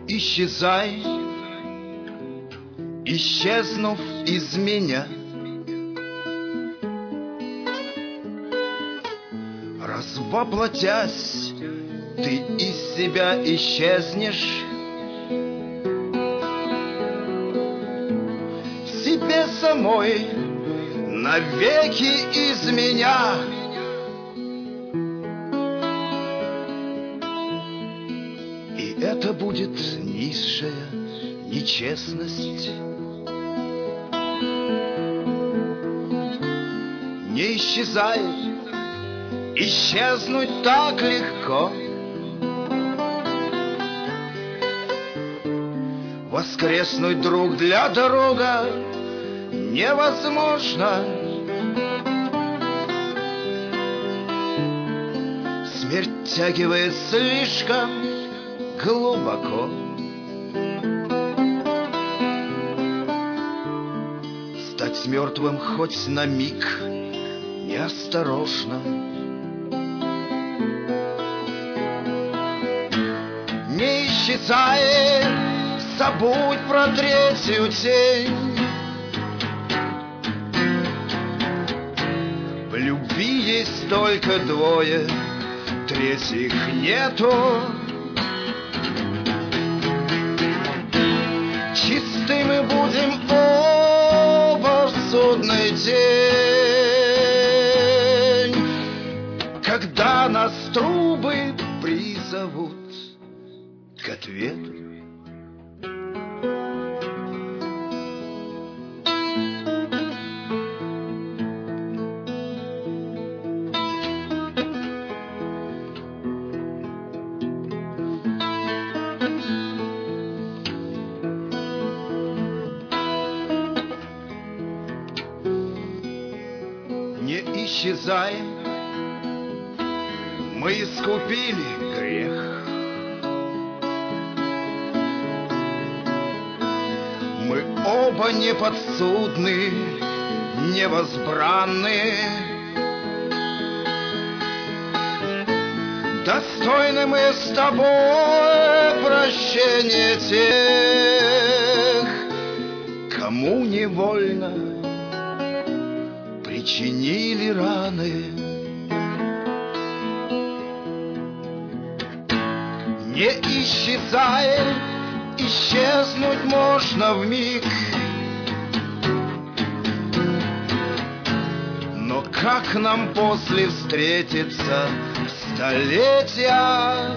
исчезай, исчезнув из меня. Раз воплотясь, ты из себя исчезнешь, себе самой навеки из меня. И это будет низшая нечестность. Не исчезай, исчезнуть так легко. Воскреснуть друг для друга невозможно. Смерть тягивает слишком глубоко. Стать мертвым хоть на миг неосторожно. Не исчезай, забудь про третью тень. В любви есть только двое, третьих нету. Чистыми будем оба в судный день, когда нас трубы призовут к ответу. Не исчезай, мы искупили грех. Мы оба неподсудны, невозбранны. Достойны мы с тобой прощения тех, кому невольно причинили раны. Не исчезай, исчезнуть можно вмиг. Но как нам после встретиться в столетия?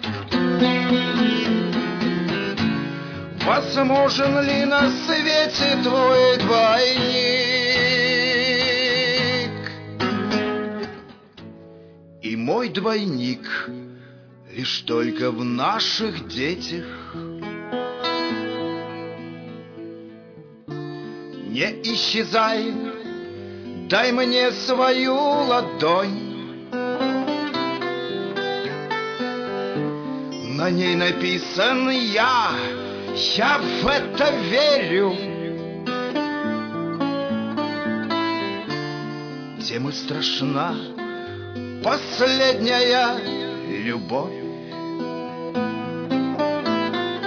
Возможен ли на свете твой двойник? И мой двойник лишь только в наших детях. Не исчезай, дай мне свою ладонь. На ней написан я в это верю. Тем и страшна последняя любовь,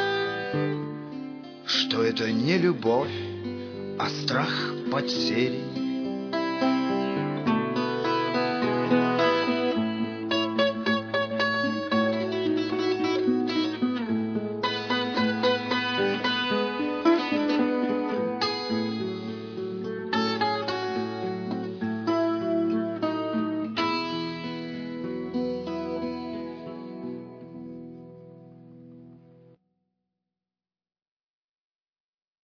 что это не любовь, а страх потери.